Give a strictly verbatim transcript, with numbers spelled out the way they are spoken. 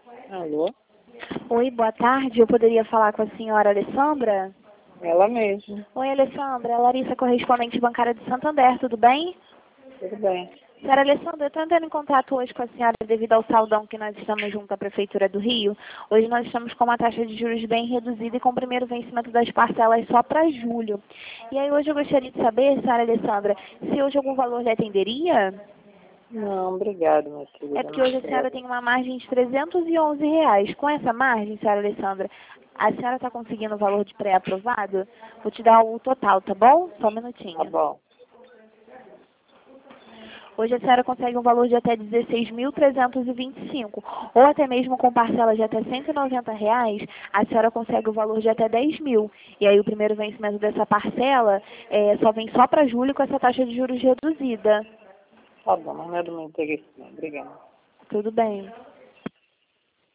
Alô? Oi, boa tarde. Eu poderia falar com a senhora Alessandra? Ela mesma. Oi, Alessandra. É Larissa, correspondente bancária de Santander, tudo bem? Tudo bem. Senhora Alessandra, eu estou entrando em contato hoje com a senhora devido ao saldão que nós estamos junto à Prefeitura do Rio. Hoje nós estamos com uma taxa de juros bem reduzida e com o primeiro vencimento das parcelas só para julho. E aí hoje eu gostaria de saber, senhora Alessandra, se hoje algum valor lhe atenderia? Não, obrigado, minha É querida. porque hoje a senhora tem uma margem de trezentos e onze reais. Com essa margem, senhora Alessandra, a senhora está conseguindo o valor de pré-aprovado? Vou te dar o total, tá bom? Só um Tá minutinho. bom. Hoje a senhora consegue um valor de até dezesseis mil trezentos e vinte e cinco. Ou até mesmo com parcela de até cento e noventa reais, a senhora consegue o valor de até dez mil. E aí o primeiro vencimento dessa parcela é, só vem só para julho com essa taxa de juros reduzida. Tá bom, mas não é do meu interesse, não. Obrigado. Tudo bem.